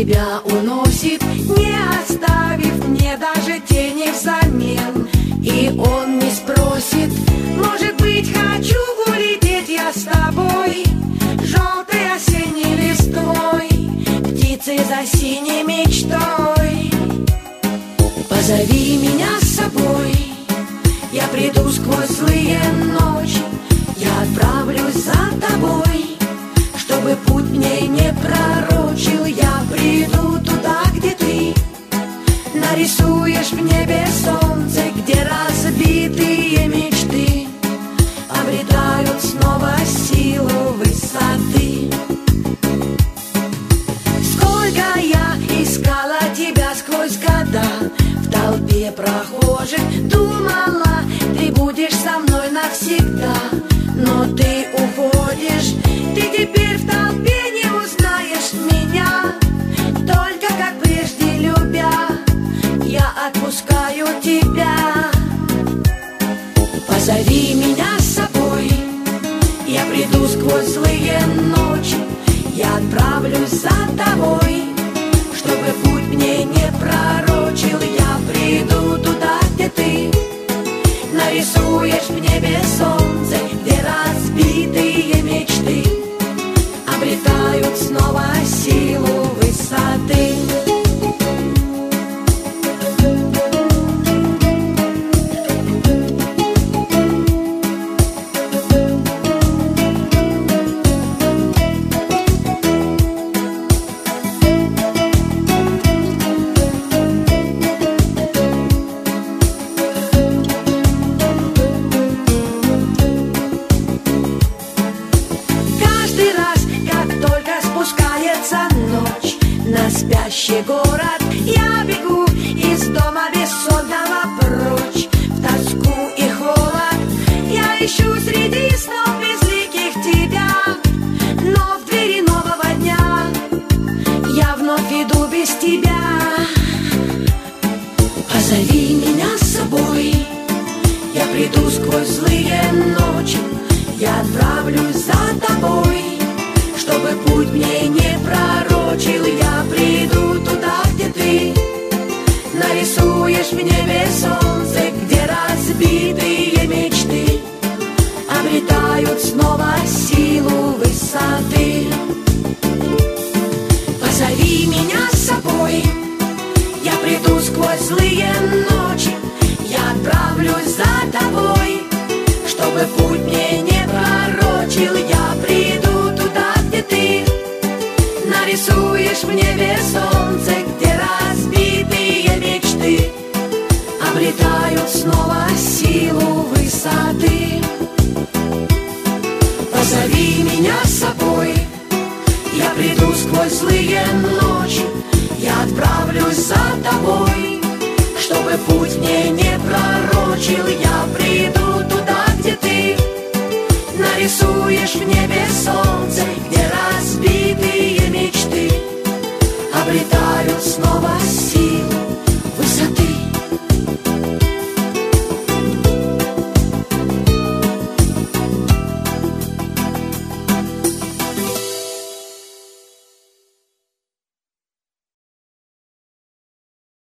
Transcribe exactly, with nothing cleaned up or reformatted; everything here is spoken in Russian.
тебя уносит, не оставив мне даже тени взамен. И он не спросит, может быть, хочу улететь я с тобой, желтой осенней листвой, птицей за синей мечтой. Позови меня с собой, я приду сквозь злые ночи, я отправлюсь за тобой, чтобы путь мне не пророчил. Я приду туда, где ты нарисуешь в небе солнце, где разбитые мечты обретают снова силу высоты. Сколько я искала тебя сквозь года, в толпе прохожих думала, ты будешь со мной навсегда. Но ты уходишь, ты теперь в толпе не узнаешь меня, только как прежде любя, я отпускаю тебя. Позови меня с собой, я приду сквозь злые ночи, я отправлюсь за тобой, чтобы путь мне не пророчил. Я приду туда, где ты нарисуешь в небе солнце, где разбитые мечты обретают снова силу высоты. Спящий город, я бегу из дома бессонного прочь, в тоску и холод я ищу среди снов безликих тебя, но в двери нового дня я вновь иду без тебя. Позови меня с собой, я приду сквозь злые ночи, я отправлюсь за тобой, чтобы путь мне не пророчил. Я приду туда, где ты нарисуешь в небе солнце, где разбитые мечты обретают снова силу высоты. Позови меня с собой, я приду сквозь злые ночи, я отправлюсь за тобой, чтобы путь мне не пророчил. Я приду туда, где ты нарисуешь в небе солнце, где разбитые мечты обретают снова силу высоты. Позови меня с собой, я приду сквозь злые ночи, я отправлюсь за тобой, чтобы путь мне не пророчил. Я приду туда, где ты нарисуешь в небе солнце, где разбитые